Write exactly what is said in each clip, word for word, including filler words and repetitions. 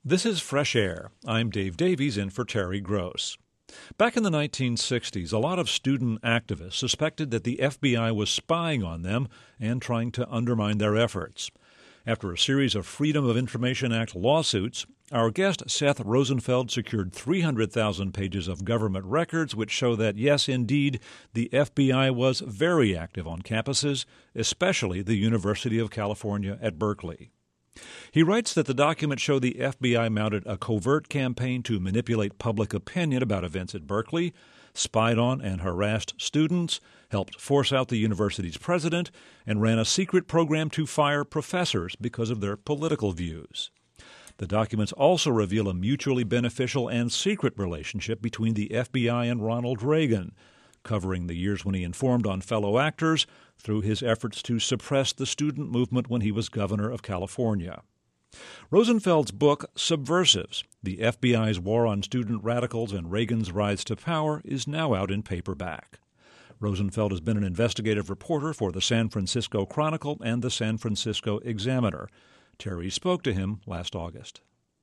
This is Fresh Air. I'm Dave Davies in for Terry Gross. Back in the nineteen sixties, a lot of student activists suspected that the F B I was spying on them and trying to undermine their efforts. After a series of Freedom of Information Act lawsuits, our guest Seth Rosenfeld secured three hundred thousand pages of government records which show that, yes, indeed, the F B I was very active on campuses, especially the University of California at Berkeley. He writes that the documents show the F B I mounted a covert campaign to manipulate public opinion about events at Berkeley, spied on and harassed students, helped force out the university's president, and ran a secret program to fire professors because of their political views. The documents also reveal a mutually beneficial and secret relationship between the F B I and Ronald Reagan, covering the years when he informed on fellow actors through his efforts to suppress the student movement when he was governor of California. Rosenfeld's book, Subversives, The F B I's War on Student Radicals and Reagan's Rise to Power, is now out in paperback. Rosenfeld has been an investigative reporter for the San Francisco Chronicle and the San Francisco Examiner. Terry spoke to him last August.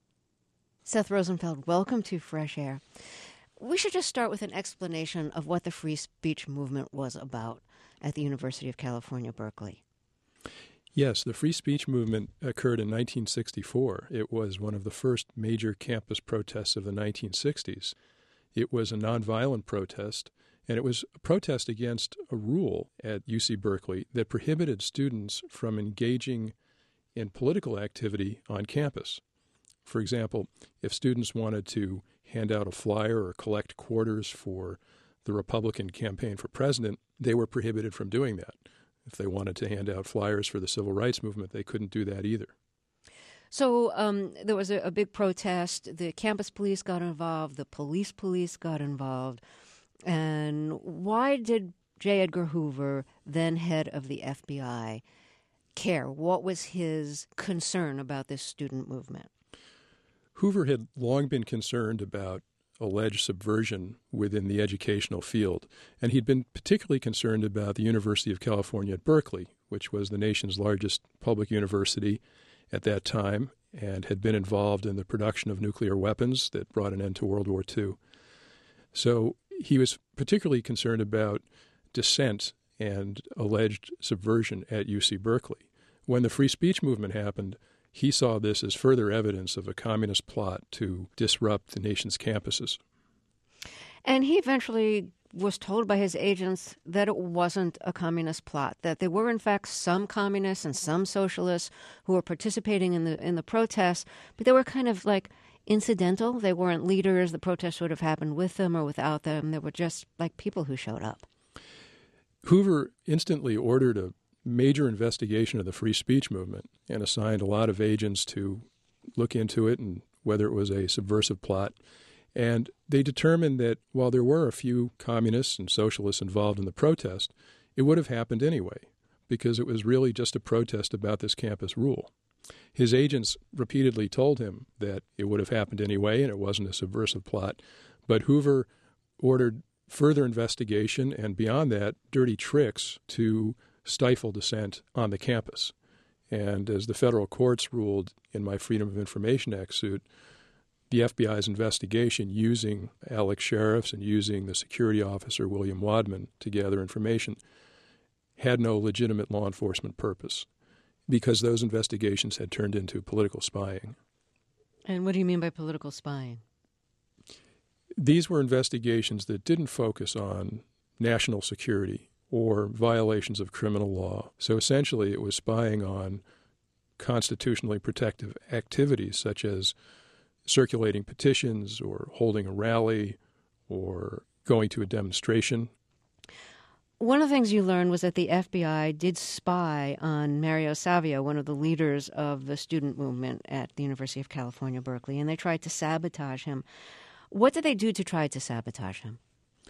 Seth Rosenfeld, welcome to Fresh Air. We should just start with an explanation of what the free speech movement was about at the University of California, Berkeley. Yes, the free speech movement occurred in nineteen sixty-four. It was one of the first major campus protests of the nineteen sixties. It was a nonviolent protest, and it was a protest against a rule at U C Berkeley that prohibited students from engaging in political activity on campus. For example, if students wanted to hand out a flyer or collect quarters for the Republican campaign for president, they were prohibited from doing that. If they wanted to hand out flyers for the civil rights movement, they couldn't do that either. So um, there was a, a big protest. The campus police got involved. The police police got involved. And why did J. Edgar Hoover, then head of the F B I, care? What was his concern about this student movement? Hoover had long been concerned about alleged subversion within the educational field, and he'd been particularly concerned about the University of California at Berkeley, which was the nation's largest public university at that time and had been involved in the production of nuclear weapons that brought an end to World War Two. So he was particularly concerned about dissent and alleged subversion at U C Berkeley. When the free speech movement happened, he saw this as further evidence of a communist plot to disrupt the nation's campuses. And he eventually was told by his agents that it wasn't a communist plot, that there were, in fact, some communists and some socialists who were participating in the in the protests, but they were kind of like incidental. They weren't leaders. The protests would have happened with them or without them. They were just like people who showed up. Hoover instantly ordered a major investigation of the free speech movement and assigned a lot of agents to look into it and whether it was a subversive plot. And they determined that while there were a few communists and socialists involved in the protest, it would have happened anyway, because it was really just a protest about this campus rule. His agents repeatedly told him that it would have happened anyway and it wasn't a subversive plot, but Hoover ordered further investigation and, beyond that, dirty tricks to stifle dissent on the campus. And as the federal courts ruled in my Freedom of Information Act suit, the F B I's investigation using Alex Sheriffs and using the security officer William Wadman to gather information had no legitimate law enforcement purpose because those investigations had turned into political spying. And what do you mean by political spying? These were investigations that didn't focus on national security or violations of criminal law. So essentially it was spying on constitutionally protective activities such as circulating petitions or holding a rally or going to a demonstration. One of the things you learned was that the F B I did spy on Mario Savio, one of the leaders of the student movement at the University of California, Berkeley, and they tried to sabotage him. What did they do to try to sabotage him?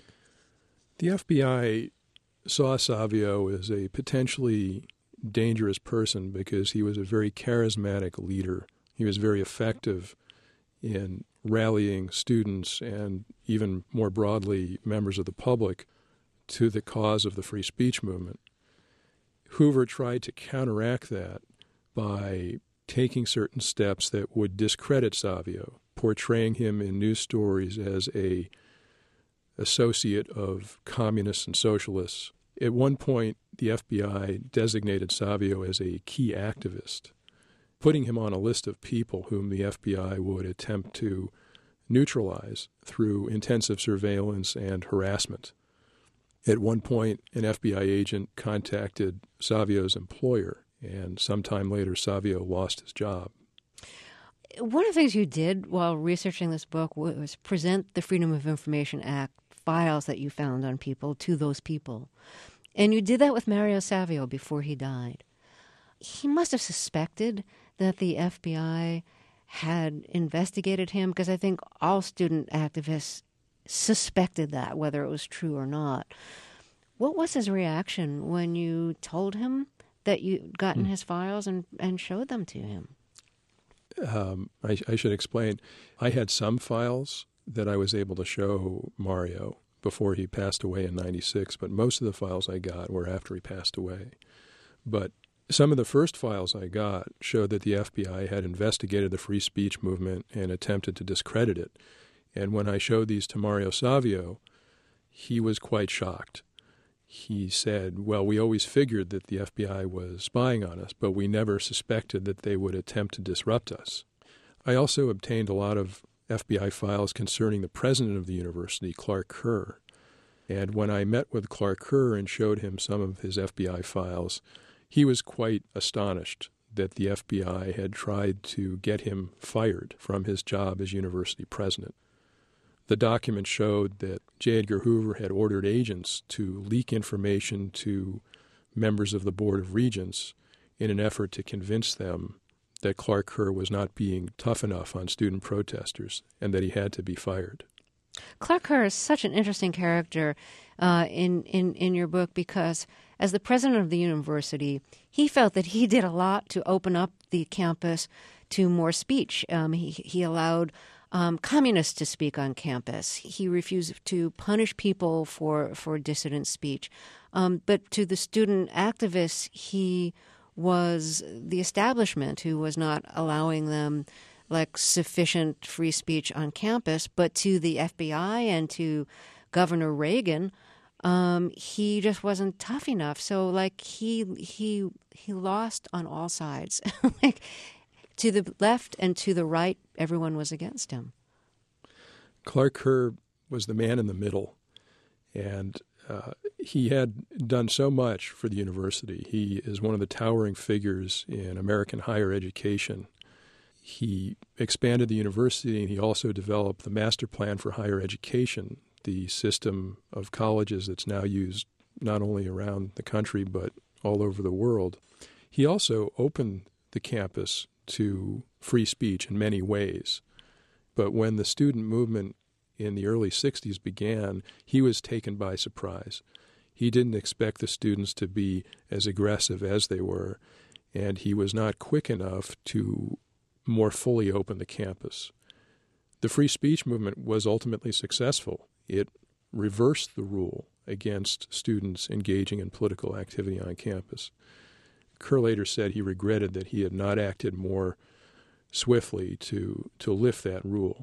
The F B I saw Savio as a potentially dangerous person because he was a very charismatic leader. He was very effective in rallying students and even more broadly members of the public to the cause of the free speech movement. Hoover tried to counteract that by taking certain steps that would discredit Savio, portraying him in news stories as a associate of communists and socialists. At one point, the F B I designated Savio as a key activist, putting him on a list of people whom the F B I would attempt to neutralize through intensive surveillance and harassment. At one point, an F B I agent contacted Savio's employer, and sometime later, Savio lost his job. One of the things you did while researching this book was present the Freedom of Information Act files that you found on people to those people. And you did that with Mario Savio before he died. He must have suspected that the F B I had investigated him, because I think all student activists suspected that, whether it was true or not. What was his reaction when you told him that you'd gotten hmm. his files and, and showed them to him? Um, I, I should explain. I had some files that I was able to show Mario before he passed away in ninety-six, but most of the files I got were after he passed away. But some of the first files I got showed that the F B I had investigated the free speech movement and attempted to discredit it. And when I showed these to Mario Savio, he was quite shocked. He said, well, we always figured that the F B I was spying on us, but we never suspected that they would attempt to disrupt us. I also obtained a lot of F B I files concerning the president of the university, Clark Kerr. And when I met with Clark Kerr and showed him some of his F B I files, he was quite astonished that the F B I had tried to get him fired from his job as university president. The document showed that J. Edgar Hoover had ordered agents to leak information to members of the Board of Regents in an effort to convince them that Clark Kerr was not being tough enough on student protesters and that he had to be fired. Clark Kerr is such an interesting character uh, in, in, in your book, because as the president of the university, he felt that he did a lot to open up the campus to more speech. Um, he, he allowed um, communists to speak on campus. He refused to punish people for, for dissident speech. Um, but to the student activists, he was the establishment who was not allowing them like sufficient free speech on campus. But to the F B I and to Governor Reagan, um, he just wasn't tough enough. So like he he he lost on all sides. Like to the left and to the right, everyone was against him. Clark Kerr was the man in the middle, and uh, he had done so much for the university. He is one of the towering figures in American higher education. He expanded the university, and he also developed the Master Plan for Higher Education, the system of colleges that's now used not only around the country but all over the world. He also opened the campus to free speech in many ways. But when the student movement in the early sixties began, he was taken by surprise. He didn't expect the students to be as aggressive as they were, and he was not quick enough to more fully open the campus. The free speech movement was ultimately successful. It reversed the rule against students engaging in political activity on campus. Kerr later said he regretted that he had not acted more swiftly to, to lift that rule.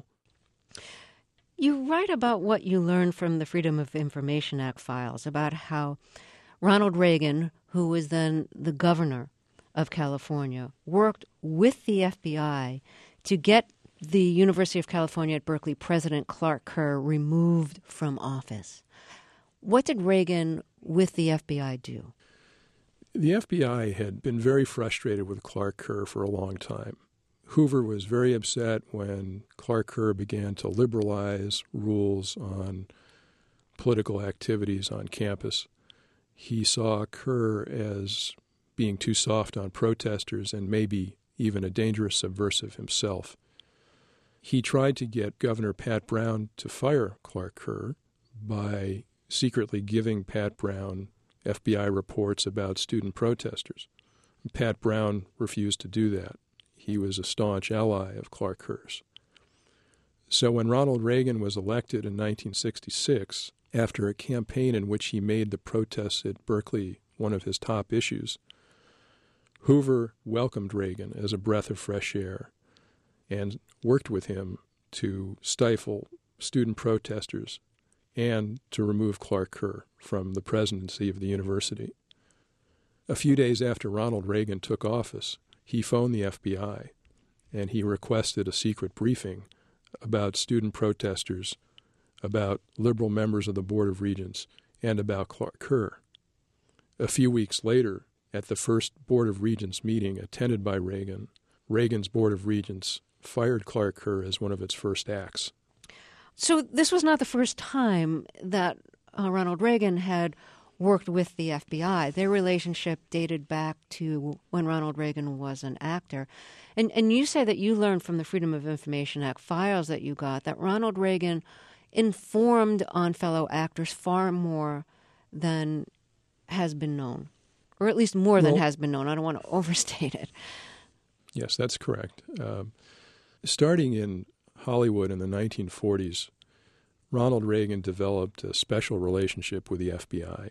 You write about what you learned from the Freedom of Information Act files, about how Ronald Reagan, who was then the governor of California, worked with the F B I to get the University of California at Berkeley president Clark Kerr removed from office. What did Reagan with the F B I do? The F B I had been very frustrated with Clark Kerr for a long time. Hoover was very upset when Clark Kerr began to liberalize rules on political activities on campus. He saw Kerr as being too soft on protesters and maybe even a dangerous subversive himself. He tried to get Governor Pat Brown to fire Clark Kerr by secretly giving Pat Brown F B I reports about student protesters. Pat Brown refused to do that. He was a staunch ally of Clark Kerr's. So when Ronald Reagan was elected in nineteen sixty-six, after a campaign in which he made the protests at Berkeley one of his top issues, Hoover welcomed Reagan as a breath of fresh air and worked with him to stifle student protesters and to remove Clark Kerr from the presidency of the university. A few days after Ronald Reagan took office, he phoned the F B I and he requested a secret briefing about student protesters, about liberal members of the Board of Regents, and about Clark Kerr. A few weeks later, at the first Board of Regents meeting attended by Reagan, Reagan's Board of Regents fired Clark Kerr as one of its first acts. So this was not the first time that uh, Ronald Reagan had worked with the F B I. Their relationship dated back to when Ronald Reagan was an actor. And and you say that you learned from the Freedom of Information Act files that you got that Ronald Reagan informed on fellow actors far more than has been known, or at least more than well, has been known. I don't want to overstate it. Yes, that's correct. Um, starting in Hollywood in the nineteen forties, Ronald Reagan developed a special relationship with the F B I.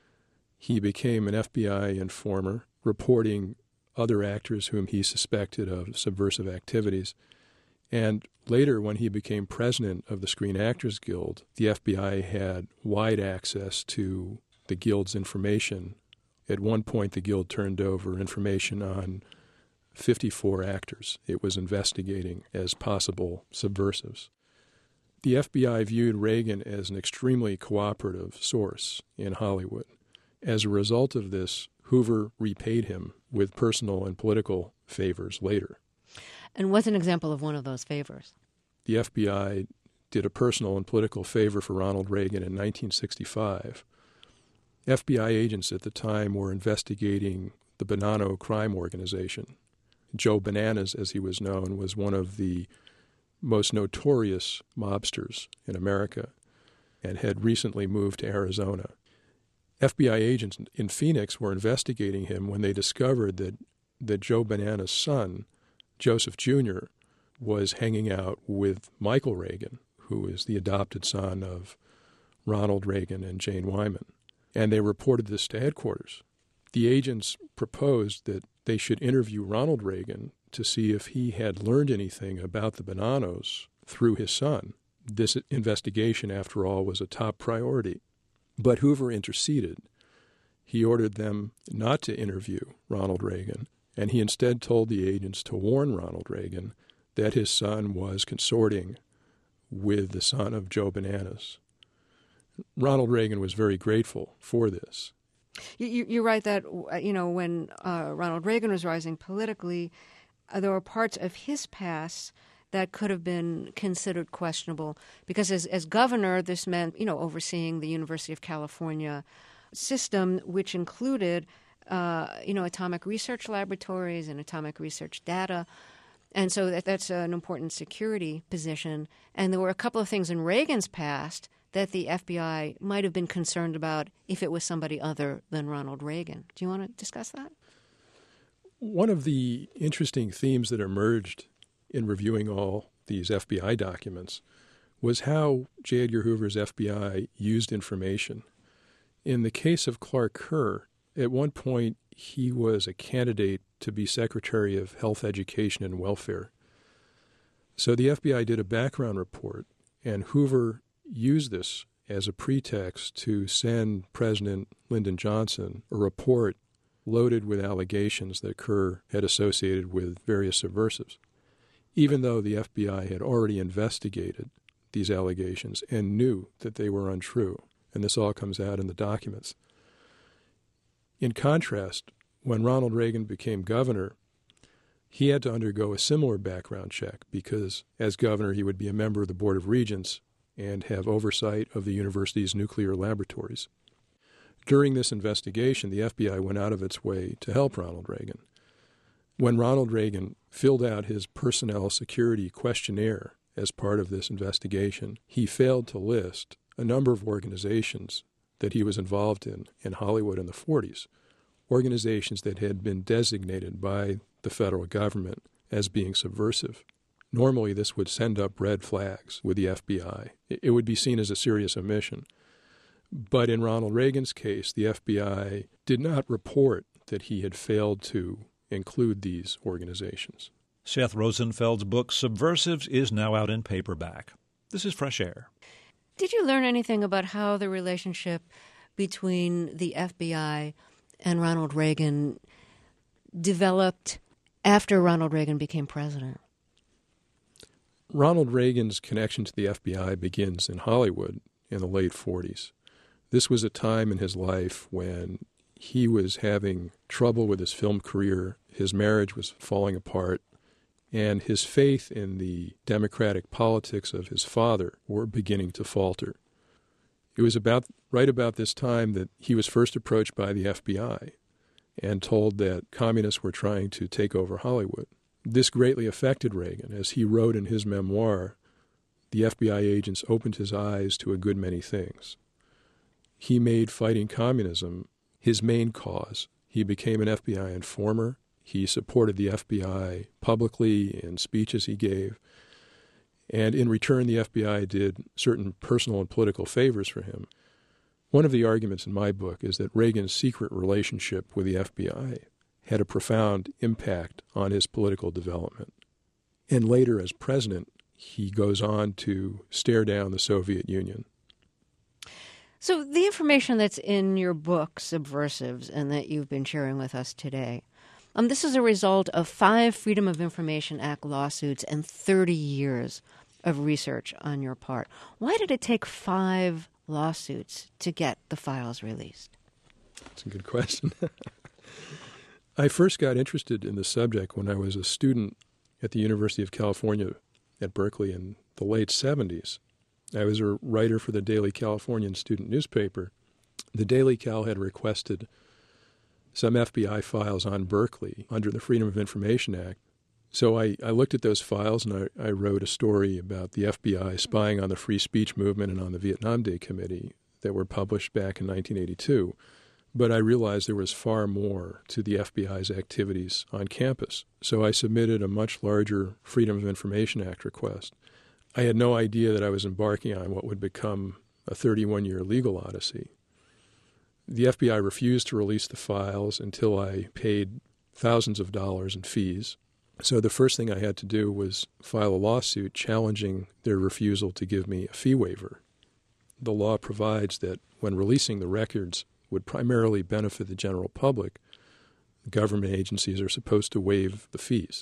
He became an F B I informer, reporting other actors whom he suspected of subversive activities. And later, when he became president of the Screen Actors Guild, the F B I had wide access to the Guild's information. At one point, the Guild turned over information on fifty-four actors it was investigating as possible subversives. The F B I viewed Reagan as an extremely cooperative source in Hollywood. As a result of this, Hoover repaid him with personal and political favors later. And what's an example of one of those favors? The F B I did a personal and political favor for Ronald Reagan in nineteen sixty-five. F B I agents at the time were investigating the Bonanno crime organization. Joe Bananas, as he was known, was one of the most notorious mobsters in America and had recently moved to Arizona. F B I agents in Phoenix were investigating him when they discovered that, that Joe Bananas' son, Joseph Junior, was hanging out with Michael Reagan, who is the adopted son of Ronald Reagan and Jane Wyman. And they reported this to headquarters. The agents proposed that they should interview Ronald Reagan to see if he had learned anything about the Bonannos through his son. This investigation, after all, was a top priority. But Hoover interceded. He ordered them not to interview Ronald Reagan, and he instead told the agents to warn Ronald Reagan that his son was consorting with the son of Joe Bananas. Ronald Reagan was very grateful for this. You, you're right that, you know, when uh, Ronald Reagan was rising politically, uh, there were parts of his past that could have been considered questionable because as, as governor, this meant, you know, overseeing the University of California system, which included, uh, you know, atomic research laboratories and atomic research data. And so that, that's an important security position. And there were a couple of things in Reagan's past that the F B I might have been concerned about if it was somebody other than Ronald Reagan. Do you want to discuss that? One of the interesting themes that emerged in reviewing all these F B I documents was how J. Edgar Hoover's F B I used information. In the case of Clark Kerr, at one point he was a candidate to be Secretary of Health, Education, and Welfare. So the F B I did a background report, and Hoover used this as a pretext to send President Lyndon Johnson a report loaded with allegations that Kerr had associated with various subversives, even though the F B I had already investigated these allegations and knew that they were untrue. And this all comes out in the documents. In contrast, when Ronald Reagan became governor, he had to undergo a similar background check because, as governor, he would be a member of the Board of Regents and have oversight of the university's nuclear laboratories. During this investigation, the F B I went out of its way to help Ronald Reagan. When Ronald Reagan filled out his personnel security questionnaire as part of this investigation, he failed to list a number of organizations that he was involved in in Hollywood in the forties, organizations that had been designated by the federal government as being subversive. Normally, this would send up red flags with the F B I. It would be seen as a serious omission. But in Ronald Reagan's case, the F B I did not report that he had failed to include these organizations. Seth Rosenfeld's book Subversives is now out in paperback. This is Fresh Air. Did you learn anything about how the relationship between the F B I and Ronald Reagan developed after Ronald Reagan became president? Ronald Reagan's connection to the F B I begins in Hollywood in the late forties. This was a time in his life when he was having trouble with his film career, his marriage was falling apart, and his faith in the democratic politics of his father were beginning to falter. It was about right about this time that he was first approached by the F B I and told that communists were trying to take over Hollywood. This greatly affected Reagan. As he wrote in his memoir, the F B I agents opened his eyes to a good many things. He made fighting communism his main cause. He became an F B I informer. He supported the F B I publicly in speeches he gave. And in return, the F B I did certain personal and political favors for him. One of the arguments in my book is that Reagan's secret relationship with the F B I had a profound impact on his political development. And later, as president, he goes on to stare down the Soviet Union. So the information that's in your book, Subversives, and that you've been sharing with us today, um, this is a result of five Freedom of Information Act lawsuits and thirty years of research on your part. Why did it take five lawsuits to get the files released? That's a good question. I first got interested in the subject when I was a student at the University of California at Berkeley in the late seventies. I was a writer for the Daily Californian student newspaper. The Daily Cal had requested some F B I files on Berkeley under the Freedom of Information Act. So I, I looked at those files and I, I wrote a story about the F B I spying on the free speech movement and on the Vietnam Day Committee that were published back in nineteen eighty-two. But I realized there was far more to the F B I's activities on campus. So I submitted a much larger Freedom of Information Act request. I had no idea that I was embarking on what would become a thirty-one-year legal odyssey. The F B I refused to release the files until I paid thousands of dollars in fees. So the first thing I had to do was file a lawsuit challenging their refusal to give me a fee waiver. The law provides that when releasing the records would primarily benefit the general public, government agencies are supposed to waive the fees.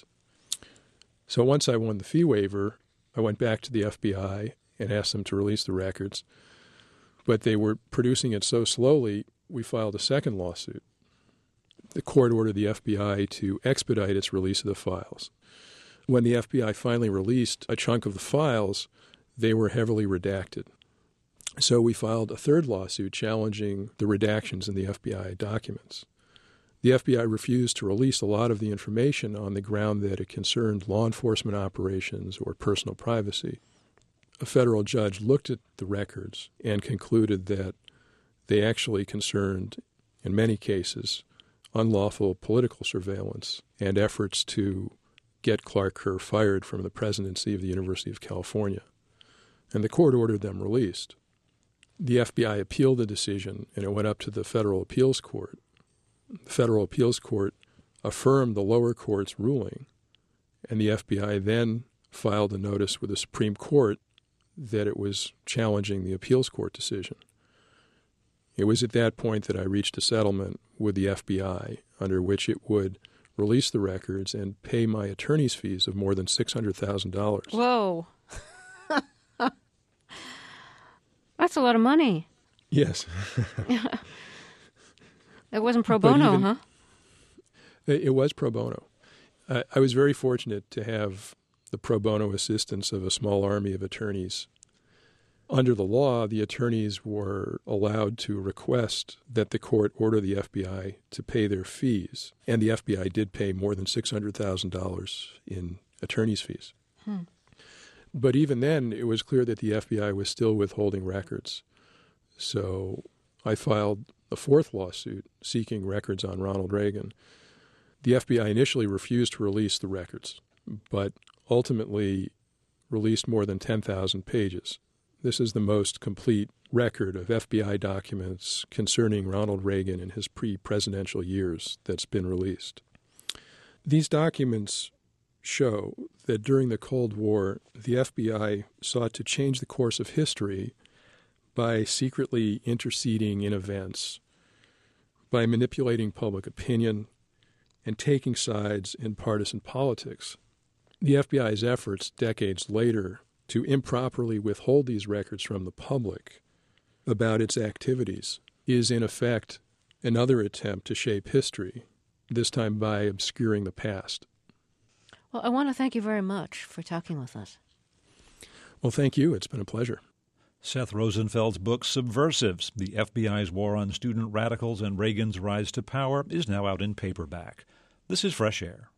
So once I won the fee waiver, I went back to the F B I and asked them to release the records. But they were producing it so slowly, we filed a second lawsuit. The court ordered the F B I to expedite its release of the files. When the F B I finally released a chunk of the files, they were heavily redacted. So we filed a third lawsuit challenging the redactions in the F B I documents. The F B I refused to release a lot of the information on the ground that it concerned law enforcement operations or personal privacy. A federal judge looked at the records and concluded that they actually concerned, in many cases, unlawful political surveillance and efforts to get Clark Kerr fired from the presidency of the University of California. And the court ordered them released. The F B I appealed the decision, and it went up to the Federal Appeals Court. The Federal Appeals Court affirmed the lower court's ruling, and the F B I then filed a notice with the Supreme Court that it was challenging the appeals court decision. It was at that point that I reached a settlement with the F B I under which it would release the records and pay my attorney's fees of more than six hundred thousand dollars. Whoa. That's a lot of money. Yes. It wasn't pro bono, even, huh? It was pro bono. I, I was very fortunate to have the pro bono assistance of a small army of attorneys. Under the law, the attorneys were allowed to request that the court order the F B I to pay their fees, and the F B I did pay more than six hundred thousand dollars in attorney's fees. Hmm. But even then, it was clear that the F B I was still withholding records. So I filed a fourth lawsuit seeking records on Ronald Reagan. The F B I initially refused to release the records, but ultimately released more than ten thousand pages. This is the most complete record of F B I documents concerning Ronald Reagan in his pre-presidential years that's been released. These documents show that during the Cold War, the F B I sought to change the course of history by secretly interceding in events, by manipulating public opinion, and taking sides in partisan politics. The F B I's efforts decades later to improperly withhold these records from the public about its activities is, in effect, another attempt to shape history, this time by obscuring the past. Well, I want to thank you very much for talking with us. Well, thank you. It's been a pleasure. Seth Rosenfeld's book, Subversives, The F B I's War on Student Radicals and Reagan's Rise to Power, is now out in paperback. This is Fresh Air.